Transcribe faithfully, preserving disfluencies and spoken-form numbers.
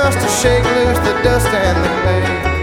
just to shake loose the dust and the clay.